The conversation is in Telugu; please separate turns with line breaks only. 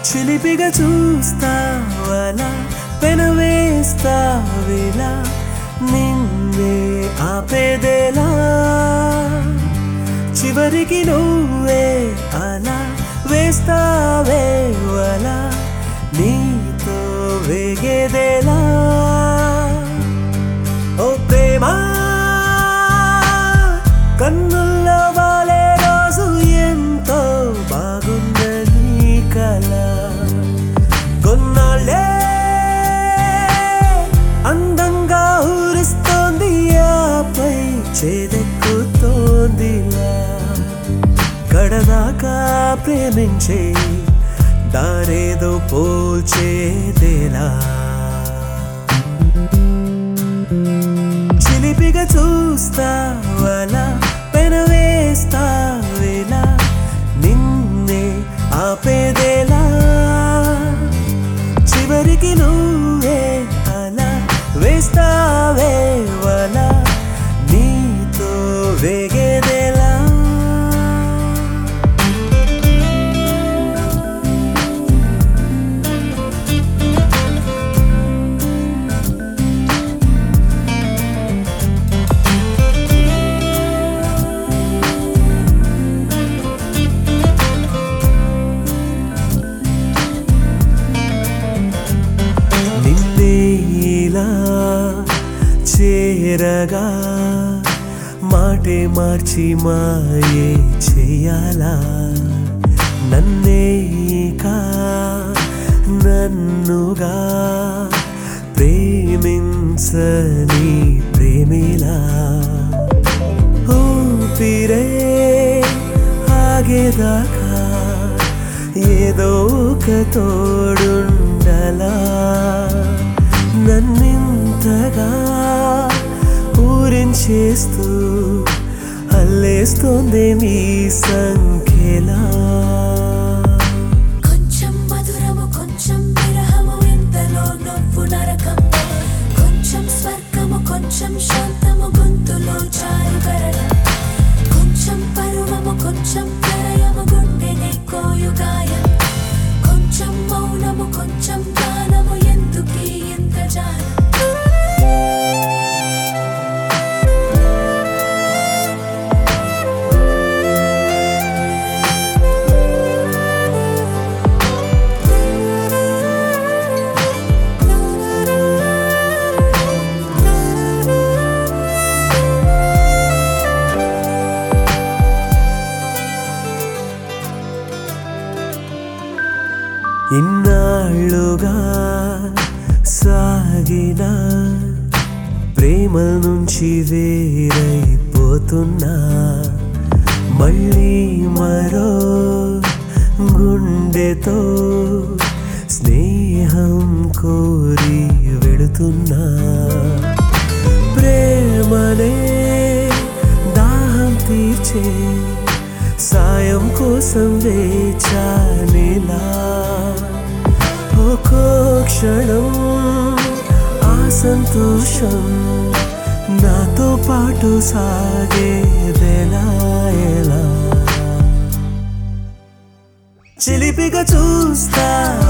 చిలిపిగా చూస్తావలా పెనవేస్తావిలా నిన్నే ఆపేదేలా చివరికి నువ్వే అలా వేస్తావే వలా నీతో వేగేదేలా ఓ ప్రేమ కన్నుల్లో వాలే రోజు ఎంతో బాగుందని కల కొన్నాళ్ళే అందంగా ఊరిస్తోంది ఆపై చేదెక్కుతోందిలా కడదాకా ప్రేమించే దారేదో పోల్చేదేలా చిలిపిగా చూస్తావలా పెనవేస్తావేలా నిన్నే ఆపేదేలా చివరికి నువ్వే అలా వేస్తావే వలా నీతో వేగేదేలా చేరగా మాటే మార్చి మాయే చేయాలా నన్నేకా నన్నుగా ప్రేమించని ప్రేమిలా ఊపిరే ఆగేదాకా ఏదో ఒక తోడుండలా నన్నింతగా ఊరించేస్తూ అల్లేస్తోంది నీ సంఖ్యలా
కొంచెం మధురము కొంచెం విరహము ఇంతలో నవ్వు నరకం కొంచెం స్వర్గము కొంచెం శాంతము గొంతులో చారుగరడం కొంచెం పరువము కొంచెం ప్రళయము గుండెనే కోయుగాయం కొంచెం మౌనము కొంచెం గానము ఎందుకీ ఎంత జానం
ఇన్నాళ్ళుగా సాగిన ప్రేమ నుంచి వేరైపోతున్నా మళ్ళీ మరో గుండెతో స్నేహం కోరి వెళుతున్నా ప్రేమనే దాహం తీర్చే సాయం కోసం వేచానిలా ఒక్కో క్షణం ఆ సంతోషం నాతో పాటు సాగేదెలా ఎలా చిలిపిగా చూస్తా